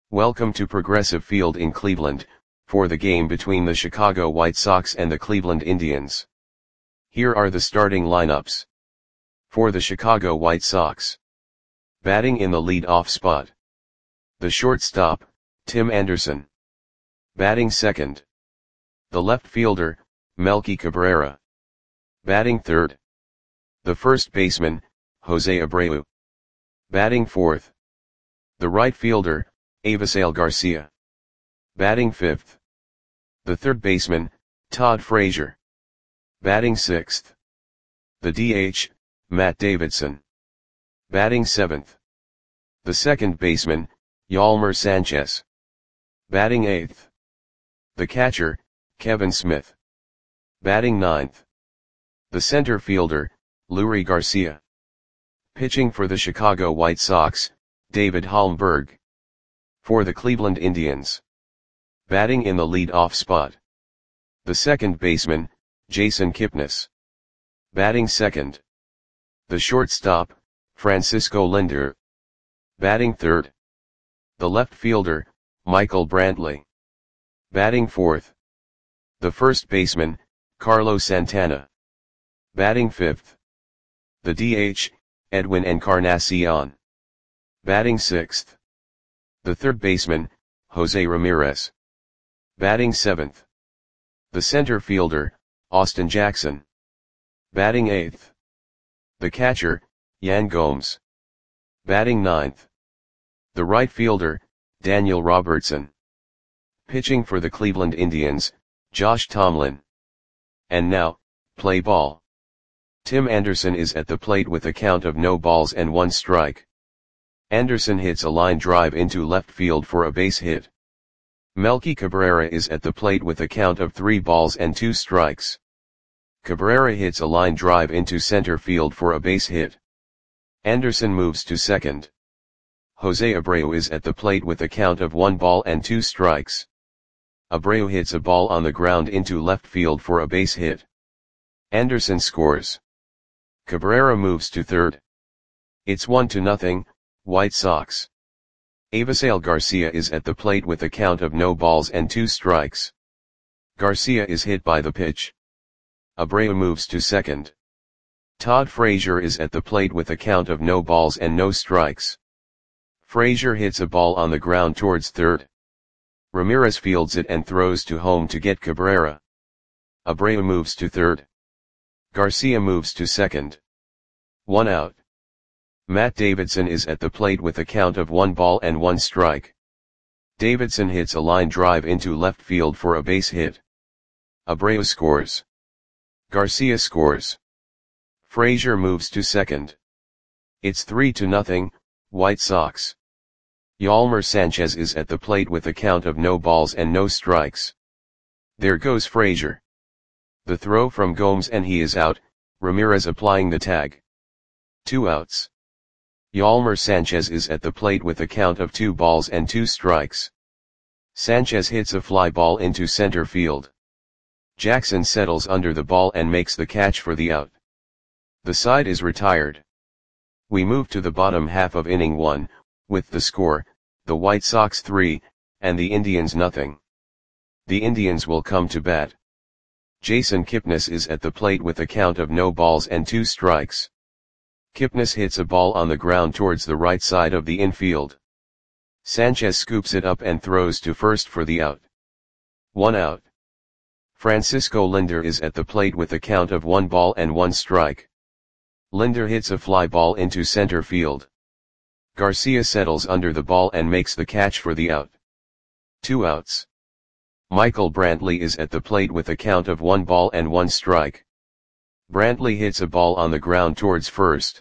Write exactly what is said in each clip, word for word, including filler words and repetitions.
Welcome to Progressive Field in Cleveland, for the game between the Chicago White Sox and the Cleveland Indians. Here are the starting lineups. For the Chicago White Sox. Batting in the lead-off spot. The shortstop, Tim Anderson. Batting second. The left fielder, Melky Cabrera. Batting third. The first baseman, Jose Abreu. Batting fourth. The right fielder, Avisail Garcia. Batting fifth. The third baseman, Todd Frazier. Batting sixth. The D H, Matt Davidson. Batting seventh. The second baseman, Yolmer Sanchez. Batting eighth. The catcher, Kevin Smith. Batting ninth. The center fielder, Leury Garcia. Pitching for the Chicago White Sox, David Holmberg. For the Cleveland Indians. Batting in the lead-off spot. The second baseman, Jason Kipnis. Batting second. The shortstop, Francisco Lindor. Batting third. The left fielder, Michael Brantley. Batting fourth. The first baseman, Carlos Santana. Batting fifth. The D H, Edwin Encarnacion. Batting sixth. The third baseman, Jose Ramirez. Batting seventh. The center fielder, Austin Jackson. Batting eighth. The catcher, Yan Gomes. Batting ninth. The right fielder, Daniel Robertson. Pitching for the Cleveland Indians, Josh Tomlin. And now, play ball. Tim Anderson is at the plate with a count of no balls and one strike. Anderson hits a line drive into left field for a base hit. Melky Cabrera is at the plate with a count of three balls and two strikes. Cabrera hits a line drive into center field for a base hit. Anderson moves to second. Jose Abreu is at the plate with a count of one ball and two strikes. Abreu hits a ball on the ground into left field for a base hit. Anderson scores. Cabrera moves to third. It's one to nothing, White Sox. Avisail Garcia is at the plate with a count of no balls and two strikes. Garcia is hit by the pitch. Abreu moves to second. Todd Frazier is at the plate with a count of no balls and no strikes. Frazier hits a ball on the ground towards third. Ramirez fields it and throws to home to get Cabrera. Abreu moves to third. Garcia moves to second. One out. Matt Davidson is at the plate with a count of one ball and one strike. Davidson hits a line drive into left field for a base hit. Abreu scores. Garcia scores. Frazier moves to second. It's three to nothing, White Sox. Yolmer Sanchez is at the plate with a count of no balls and no strikes. There goes Frazier. The throw from Gomes and he is out, Ramirez applying the tag. Two outs. Yolmer Sanchez is at the plate with a count of two balls and two strikes. Sanchez hits a fly ball into center field. Jackson settles under the ball and makes the catch for the out. The side is retired. We move to the bottom half of inning one, with the score, the White Sox three, and the Indians nothing. The Indians will come to bat. Jason Kipnis is at the plate with a count of no balls and two strikes. Kipnis hits a ball on the ground towards the right side of the infield. Sanchez scoops it up and throws to first for the out. One out. Francisco Lindor is at the plate with a count of one ball and one strike. Lindor hits a fly ball into center field. Garcia settles under the ball and makes the catch for the out. Two outs. Michael Brantley is at the plate with a count of one ball and one strike. Brantley hits a ball on the ground towards first.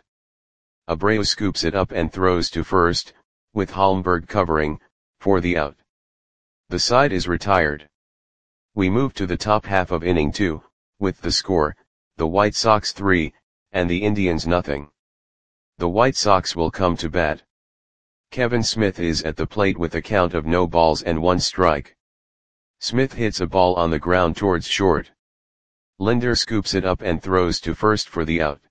Abreu scoops it up and throws to first, with Holmberg covering, for the out. The side is retired. We move to the top half of inning two, with the score, the White Sox three, and the Indians nothing. The White Sox will come to bat. Kevin Smith is at the plate with a count of no balls and one strike. Smith hits a ball on the ground towards short. Lindor scoops it up and throws to first for the out.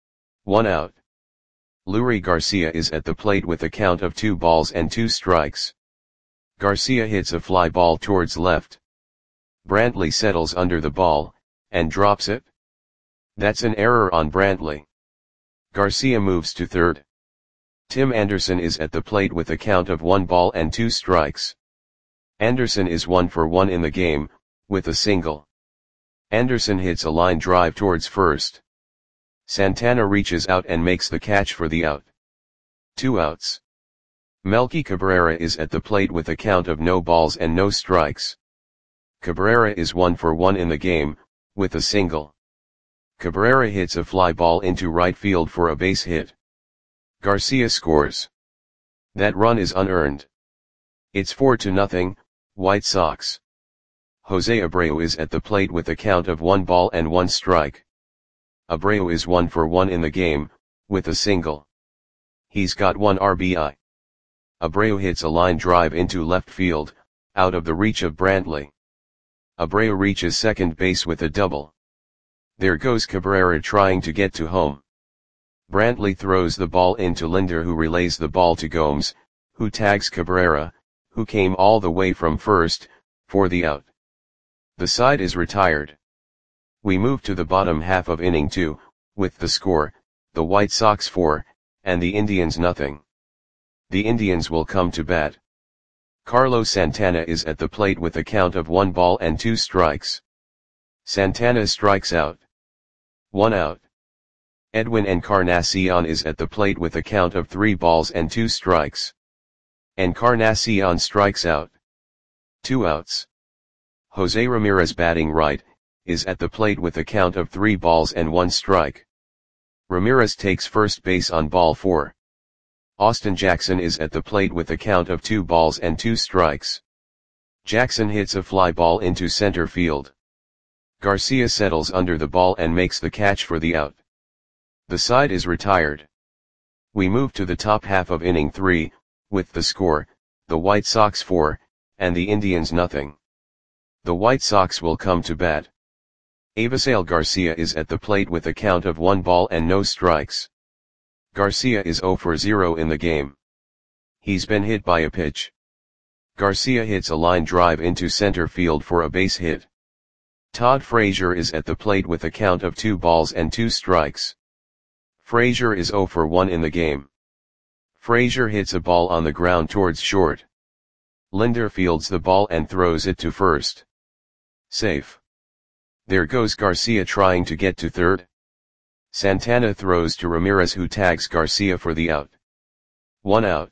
One out. Leury Garcia is at the plate with a count of two balls and two strikes. Garcia hits a fly ball towards left. Brantley settles under the ball, and drops it. That's an error on Brantley. Garcia moves to third. Tim Anderson is at the plate with a count of one ball and two strikes. Anderson is one for one in the game, with a single. Anderson hits a line drive towards first. Santana reaches out and makes the catch for the out. Two outs. Melky Cabrera is at the plate with a count of no balls and no strikes. Cabrera is one for one in the game, with a single. Cabrera hits a fly ball into right field for a base hit. Garcia scores. That run is unearned. It's four to nothing, White Sox. Jose Abreu is at the plate with a count of one ball and one strike. Abreu is one for one in the game, with a single. He's got one R B I. Abreu hits a line drive into left field, out of the reach of Brantley. Abreu reaches second base with a double. There goes Cabrera trying to get to home. Brantley throws the ball into Linder, who relays the ball to Gomes, who tags Cabrera, who came all the way from first, for the out. The side is retired. We move to the bottom half of inning two, with the score, the White Sox four, and the Indians nothing. The Indians will come to bat. Carlos Santana is at the plate with a count of one ball and two strikes. Santana strikes out. One out. Edwin Encarnacion is at the plate with a count of three balls and two strikes. Encarnacion strikes out. Two outs. Jose Ramirez, batting right, is at the plate with a count of three balls and one strike. Ramirez takes first base on ball four. Austin Jackson is at the plate with a count of two balls and two strikes. Jackson hits a fly ball into center field. Garcia settles under the ball and makes the catch for the out. The side is retired. We move to the top half of inning three, with the score, the White Sox four, and the Indians nothing. The White Sox will come to bat. Avisail Garcia is at the plate with a count of one ball and no strikes. Garcia is zero for zero in the game. He's been hit by a pitch. Garcia hits a line drive into center field for a base hit. Todd Frazier is at the plate with a count of two balls and two strikes. Frazier is zero for one in the game. Frazier hits a ball on the ground towards short. Linder fields the ball and throws it to first. Safe. There goes Garcia trying to get to third. Santana throws to Ramirez, who tags Garcia for the out. One out.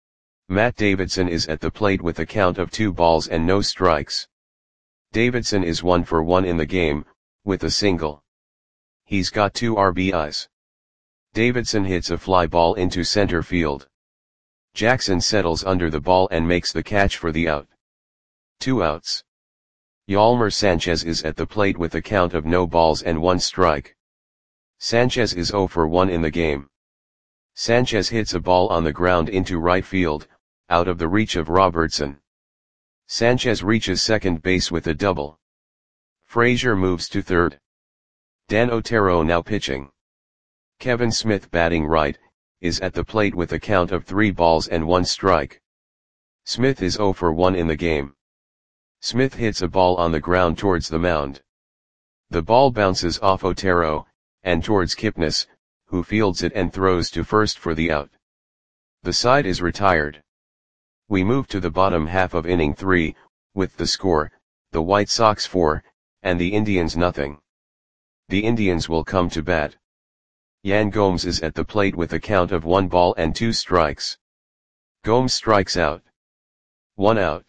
Matt Davidson is at the plate with a count of two balls and no strikes. Davidson is one for one in the game, with a single. He's got two R B Is. Davidson hits a fly ball into center field. Jackson settles under the ball and makes the catch for the out. Two outs. Yolmer Sanchez is at the plate with a count of no balls and one strike. Sanchez is zero for one in the game. Sanchez hits a ball on the ground into right field, out of the reach of Robertson. Sanchez reaches second base with a double. Frazier moves to third. Dan Otero now pitching. Kevin Smith, batting right, is at the plate with a count of three balls and one strike. Smith is zero for one in the game. Smith hits a ball on the ground towards the mound. The ball bounces off Otero, and towards Kipnis, who fields it and throws to first for the out. The side is retired. We move to the bottom half of inning three, with the score, the White Sox four, and the Indians nothing. The Indians will come to bat. Yan Gomes is at the plate with a count of one ball and two strikes. Gomes strikes out. One out.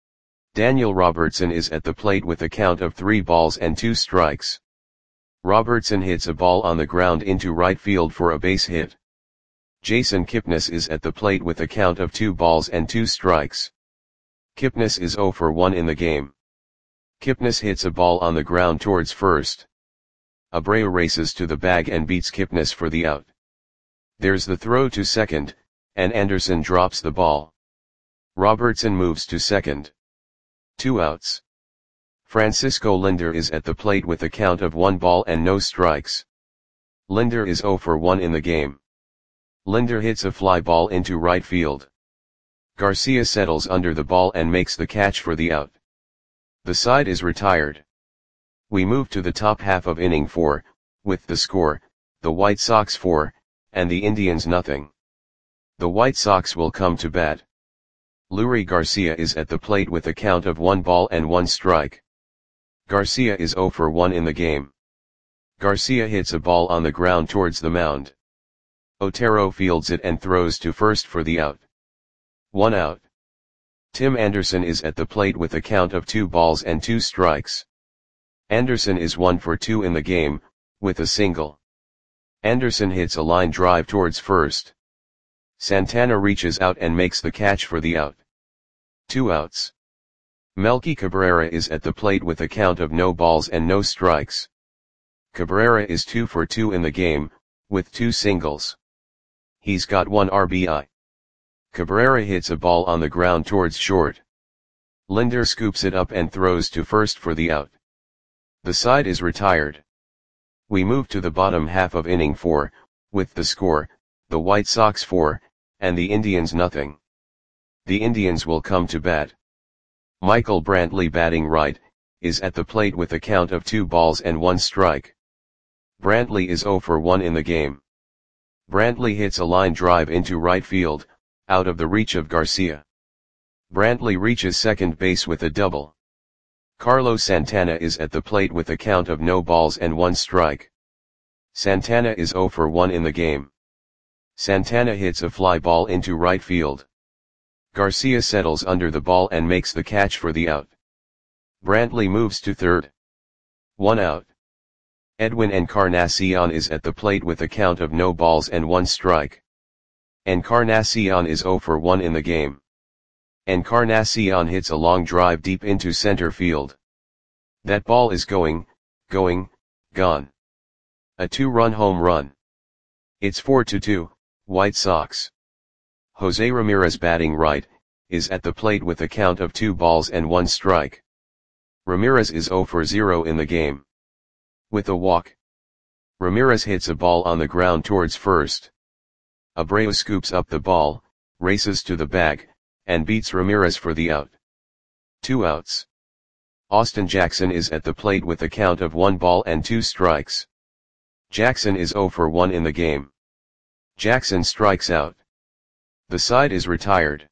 Daniel Robertson is at the plate with a count of three balls and two strikes. Robertson hits a ball on the ground into right field for a base hit. Jason Kipnis is at the plate with a count of two balls and two strikes. Kipnis is zero for one in the game. Kipnis hits a ball on the ground towards first. Abreu races to the bag and beats Kipnis for the out. There's the throw to second, and Anderson drops the ball. Robertson moves to second. Two outs. Francisco Linder is at the plate with a count of one ball and no strikes. Linder is zero for one in the game. Linder hits a fly ball into right field. Garcia settles under the ball and makes the catch for the out. The side is retired. We move to the top half of inning four, with the score, the White Sox four, and the Indians nothing. The White Sox will come to bat. Leury Garcia is at the plate with a count of one ball and one strike. Garcia is zero for one in the game. Garcia hits a ball on the ground towards the mound. Otero fields it and throws to first for the out. One out. Tim Anderson is at the plate with a count of two balls and two strikes. Anderson is one for two in the game, with a single. Anderson hits a line drive towards first. Santana reaches out and makes the catch for the out. Two outs. Melky Cabrera is at the plate with a count of no balls and no strikes. Cabrera is two for two in the game, with two singles. He's got one R B I. Cabrera hits a ball on the ground towards short. Linder scoops it up and throws to first for the out. The side is retired. We move to the bottom half of inning four, with the score, the White Sox four, and the Indians nothing. The Indians will come to bat. Michael Brantley, batting right, is at the plate with a count of two balls and one strike. Brantley is zero for one in the game. Brantley hits a line drive into right field, out of the reach of Garcia. Brantley reaches second base with a double. Carlos Santana is at the plate with a count of no balls and one strike. Santana is zero for one in the game. Santana hits a fly ball into right field. Garcia settles under the ball and makes the catch for the out. Brantley moves to third. One out. Edwin Encarnacion is at the plate with a count of no balls and one strike. Encarnacion is zero for one in the game. Encarnacion hits a long drive deep into center field. That ball is going, going, gone. A two-run home run. It's four to two, White Sox. Jose Ramirez, batting right, is at the plate with a count of two balls and one strike. Ramirez is zero for zero in the game. With a walk. Ramirez hits a ball on the ground towards first. Abreu scoops up the ball, races to the bag, and beats Ramirez for the out. Two outs. Austin Jackson is at the plate with a count of one ball and two strikes. Jackson is zero for one in the game. Jackson strikes out. The side is retired.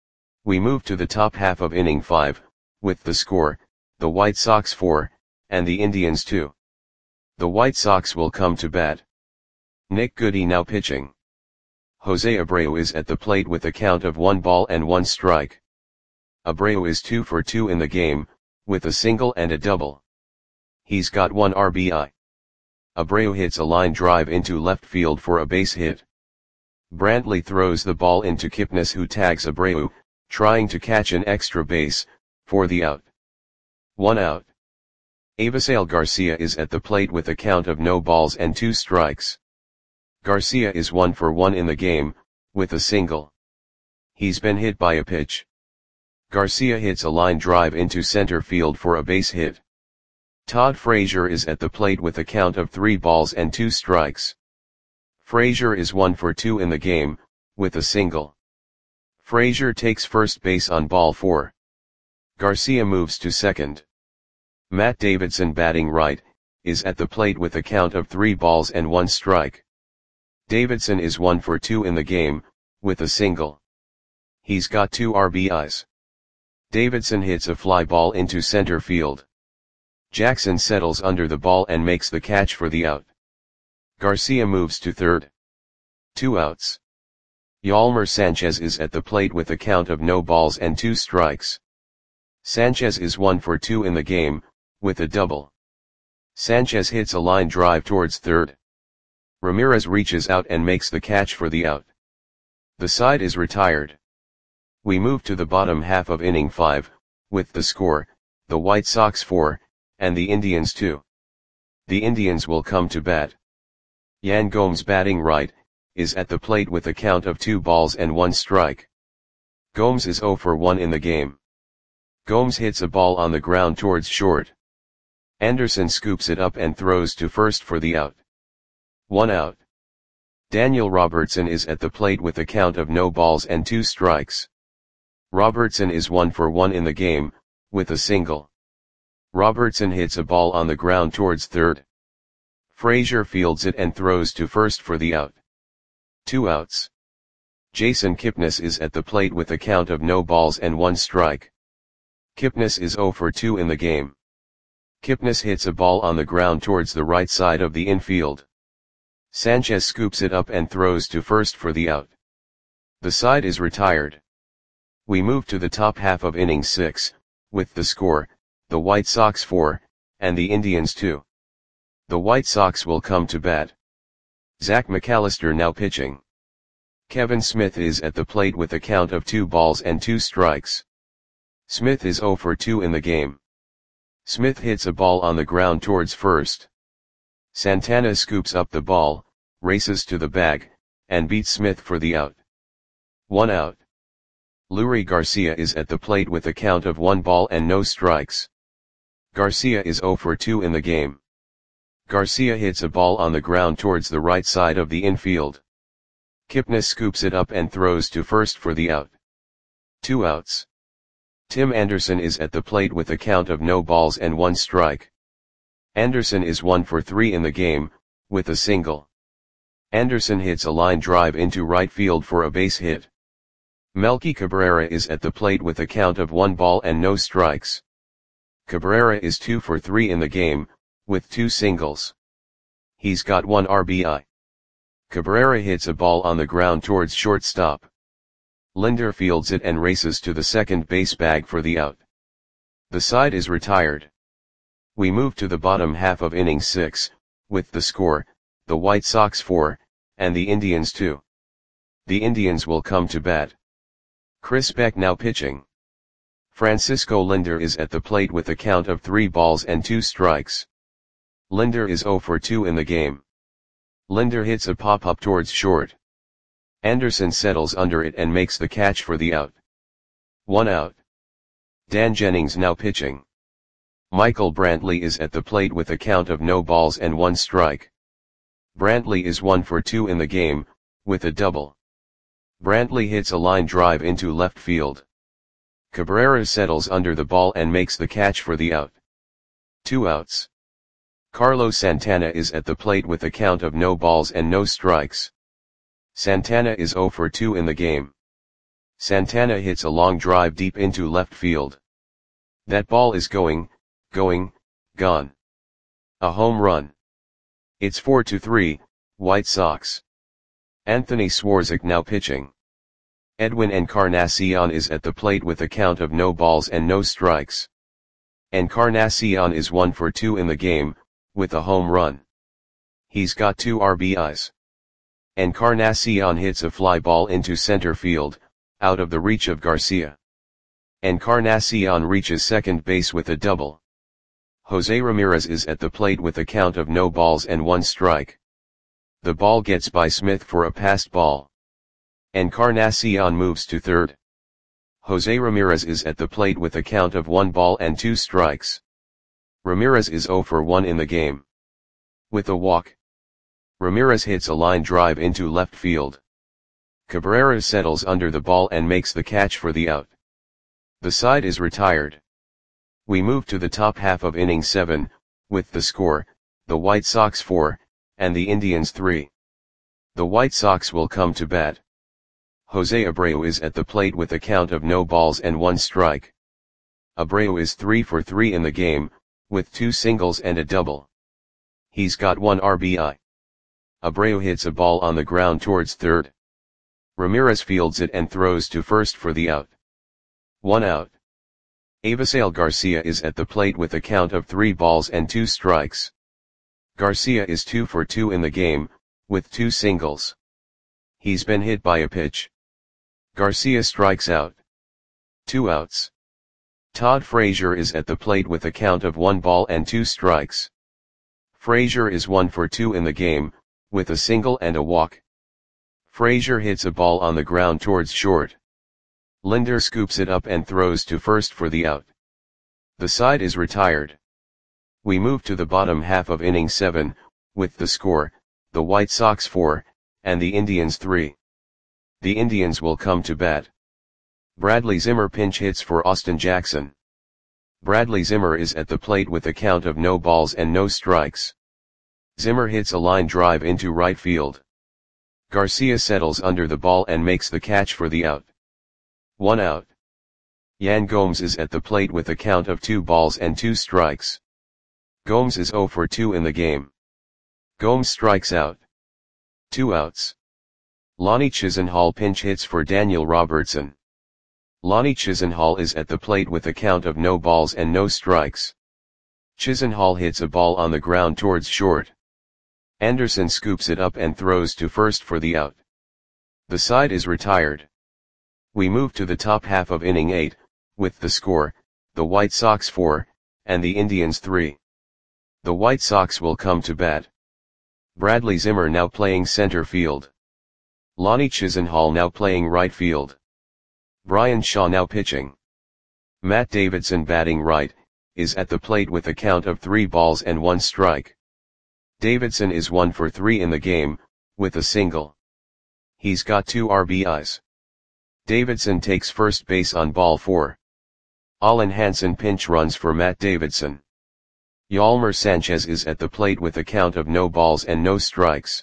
We move to the top half of inning five, with the score, the White Sox four, and the Indians two. The White Sox will come to bat. Nick Goody now pitching. Jose Abreu is at the plate with a count of one ball and one strike. Abreu is two for two in the game, with a single and a double. He's got one R B I. Abreu hits a line drive into left field for a base hit. Brantley throws the ball into Kipnis, who tags Abreu, trying to catch an extra base, for the out. One out. Avisail Garcia is at the plate with a count of no balls and two strikes. Garcia is one for one in the game, with a single. He's been hit by a pitch. Garcia hits a line drive into center field for a base hit. Todd Frazier is at the plate with a count of three balls and two strikes. Frazier is one for two in the game, with a single. Frazier takes first base on ball four. Garcia moves to second. Matt Davidson, batting right, is at the plate with a count of three balls and one strike. Davidson is one for two in the game, with a single. He's got two R B Is. Davidson hits a fly ball into center field. Jackson settles under the ball and makes the catch for the out. Garcia moves to third. Two outs. Yolmer Sanchez is at the plate with a count of no balls and two strikes. Sanchez is one for two in the game, with a double. Sanchez hits a line drive towards third. Ramirez reaches out and makes the catch for the out. The side is retired. We move to the bottom half of inning five, with the score, the White Sox four, and the Indians two. The Indians will come to bat. Yan Gomes, batting right, is at the plate with a count of two balls and one strike. Gomes is zero for one in the game. Gomes hits a ball on the ground towards short. Anderson scoops it up and throws to first for the out. One out. Daniel Robertson is at the plate with a count of no balls and two strikes. Robertson is one for one in the game, with a single. Robertson hits a ball on the ground towards third. Frazier fields it and throws to first for the out. Two outs. Jason Kipnis is at the plate with a count of no balls and one strike. Kipnis is zero for two in the game. Kipnis hits a ball on the ground towards the right side of the infield. Sanchez scoops it up and throws to first for the out. The side is retired. We move to the top half of inning six, with the score, the White Sox four, and the Indians two. The White Sox will come to bat. Zach McAllister now pitching. Kevin Smith is at the plate with a count of two balls and two strikes. Smith is zero for two in the game. Smith hits a ball on the ground towards first. Santana scoops up the ball, races to the bag, and beats Smith for the out. One out. Leury Garcia is at the plate with a count of one ball and no strikes. Garcia is zero for two in the game. Garcia hits a ball on the ground towards the right side of the infield. Kipnis scoops it up and throws to first for the out. Two outs. Tim Anderson is at the plate with a count of no balls and one strike. Anderson is one for three in the game, with a single. Anderson hits a line drive into right field for a base hit. Melky Cabrera is at the plate with a count of one ball and no strikes. Cabrera is two for three in the game, with two singles. He's got one R B I. Cabrera hits a ball on the ground towards shortstop. Linder fields it and races to the second base bag for the out. The side is retired. We move to the bottom half of inning six, with the score, the White Sox four, and the Indians two. The Indians will come to bat. Chris Beck now pitching. Francisco Linder is at the plate with a count of three balls and two strikes. Linder is zero for two in the game. Linder hits a pop-up towards short. Anderson settles under it and makes the catch for the out. One out. Dan Jennings now pitching. Michael Brantley is at the plate with a count of no balls and one strike. Brantley is one for two in the game, with a double. Brantley hits a line drive into left field. Cabrera settles under the ball and makes the catch for the out. Two outs. Carlos Santana is at the plate with a count of no balls and no strikes. Santana is zero for two in the game. Santana hits a long drive deep into left field. That ball is going, going, gone. A home run. It's four to three, White Sox. Anthony Swarzak now pitching. Edwin Encarnacion is at the plate with a count of no balls and no strikes. Encarnacion is one for two in the game, with a home run. He's got two R B Is. Encarnacion hits a fly ball into center field, out of the reach of Garcia. Encarnacion reaches second base with a double. Jose Ramirez is at the plate with a count of no balls and one strike. The ball gets by Smith for a passed ball. Encarnacion moves to third. Jose Ramirez is at the plate with a count of one ball and two strikes. Ramirez is zero for one in the game. With a walk. Ramirez hits a line drive into left field. Cabrera settles under the ball and makes the catch for the out. The side is retired. We move to the top half of inning seven, with the score, the White Sox four, and the Indians three. The White Sox will come to bat. Jose Abreu is at the plate with a count of no balls and one strike. Abreu is three for three in the game, with two singles and a double. He's got one R B I. Abreu hits a ball on the ground towards third. Ramirez fields it and throws to first for the out. One out. Avisail Garcia is at the plate with a count of three balls and two strikes. Garcia is two for two in the game, with two singles. He's been hit by a pitch. Garcia strikes out. Two outs. Todd Frazier is at the plate with a count of one ball and two strikes. Frazier is one for two in the game, with a single and a walk. Frazier hits a ball on the ground towards short. Linder scoops it up and throws to first for the out. The side is retired. We move to the bottom half of inning seven, with the score, the White Sox four, and the Indians three. The Indians will come to bat. Bradley Zimmer pinch hits for Austin Jackson. Bradley Zimmer is at the plate with a count of no balls and no strikes. Zimmer hits a line drive into right field. Garcia settles under the ball and makes the catch for the out. One out. Yan Gomes is at the plate with a count of two balls and two strikes. Gomes is zero for two in the game. Gomes strikes out. Two outs. Lonnie Chisenhall pinch hits for Daniel Robertson. Lonnie Chisenhall is at the plate with a count of no balls and no strikes. Chisenhall hits a ball on the ground towards short. Anderson scoops it up and throws to first for the out. The side is retired. We move to the top half of inning eight, with the score, the White Sox four, and the Indians three. The White Sox will come to bat. Bradley Zimmer now playing center field. Lonnie Chisenhall now playing right field. Brian Shaw now pitching. Matt Davidson batting right, is at the plate with a count of three balls and one strike. Davidson is one for three in the game, with a single. He's got two R B Is. Davidson takes first base on ball four. Alan Hansen pinch runs for Matt Davidson. Yolmer Sanchez is at the plate with a count of no balls and no strikes.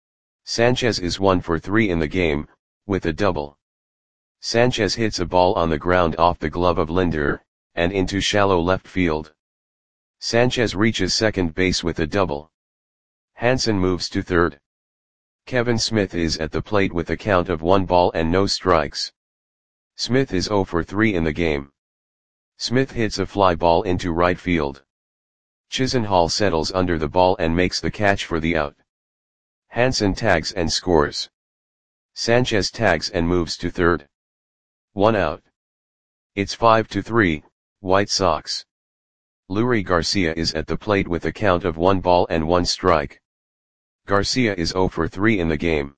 Sanchez is one for three in the game, with a double. Sanchez hits a ball on the ground off the glove of Linder, and into shallow left field. Sanchez reaches second base with a double. Hansen moves to third. Kevin Smith is at the plate with a count of one ball and no strikes. Smith is zero for three in the game. Smith hits a fly ball into right field. Chisenhall settles under the ball and makes the catch for the out. Hansen tags and scores. Sanchez tags and moves to third. One out. It's five to three, White Sox. Leury Garcia is at the plate with a count of one ball and one strike. Garcia is zero for three in the game.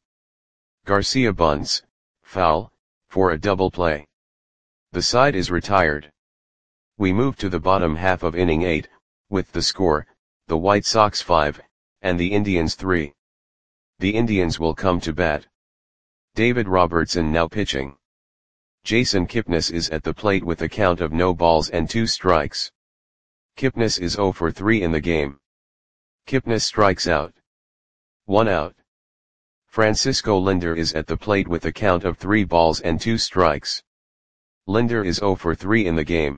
Garcia bunts, foul, for a double play. The side is retired. We move to the bottom half of inning eight, with the score, the White Sox five, and the Indians three. The Indians will come to bat. David Robertson now pitching. Jason Kipnis is at the plate with a count of no balls and two strikes. Kipnis is zero for three in the game. Kipnis strikes out. One out. Francisco Linder is at the plate with a count of three balls and two strikes. Linder is zero for three in the game.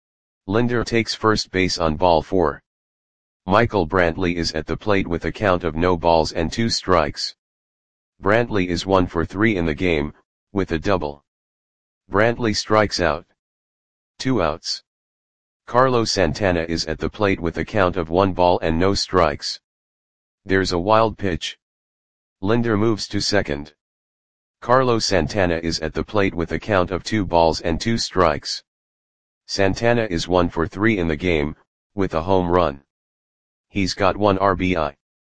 Linder takes first base on ball four. Michael Brantley is at the plate with a count of no balls and two strikes. Brantley is one for three in the game, with a double. Brantley strikes out. Two outs. Carlos Santana is at the plate with a count of one ball and no strikes. There's a wild pitch. Linder moves to second. Carlos Santana is at the plate with a count of two balls and two strikes. Santana is one for three in the game, with a home run. He's got one R B I.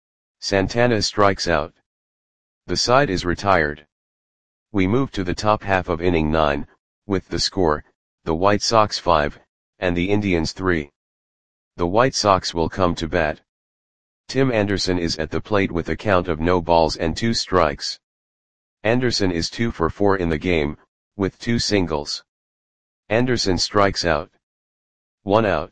Santana strikes out. The side is retired. We move to the top half of inning nine, with the score, the White Sox five, and the Indians three. The White Sox will come to bat. Tim Anderson is at the plate with a count of no balls and two strikes. Anderson is two for four in the game, with two singles. Anderson strikes out. One out.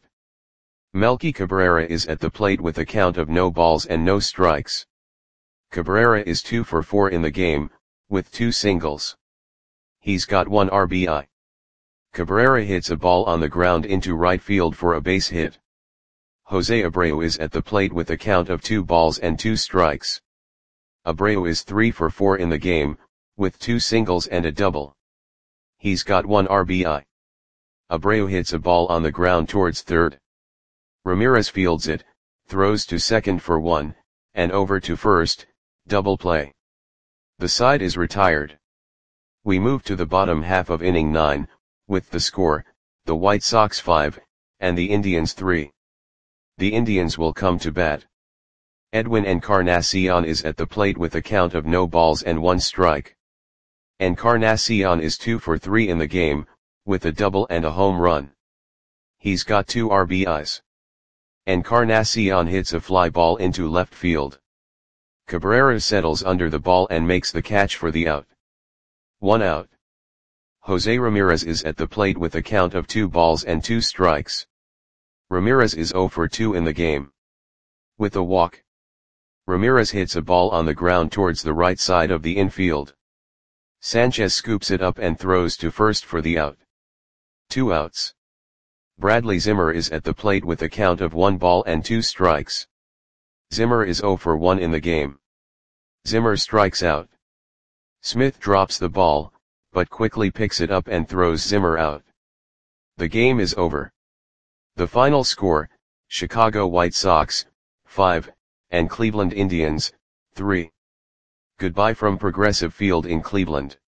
Melky Cabrera is at the plate with a count of no balls and no strikes. Cabrera is two for four in the game, with two singles. He's got one R B I. Cabrera hits a ball on the ground into right field for a base hit. Jose Abreu is at the plate with a count of two balls and two strikes. Abreu is three for four in the game, with two singles and a double. He's got one R B I. Abreu hits a ball on the ground towards third. Ramirez fields it, throws to second for one, and over to first, double play. The side is retired. We move to the bottom half of inning nine, with the score, the White Sox five, and the Indians three. The Indians will come to bat. Edwin Encarnacion is at the plate with a count of no balls and one strike. Encarnacion is two for three in the game, with a double and a home run. He's got two R B Is. Encarnacion hits a fly ball into left field. Cabrera settles under the ball and makes the catch for the out. One out. Jose Ramirez is at the plate with a count of two balls and two strikes. Ramirez is zero for two in the game. With a walk, Ramirez hits a ball on the ground towards the right side of the infield. Sanchez scoops it up and throws to first for the out. Two outs. Bradley Zimmer is at the plate with a count of one ball and two strikes. Zimmer is zero for one in the game. Zimmer strikes out. Smith drops the ball, but quickly picks it up and throws Zimmer out. The game is over. The final score, Chicago White Sox, five, and Cleveland Indians, three. Goodbye from Progressive Field in Cleveland.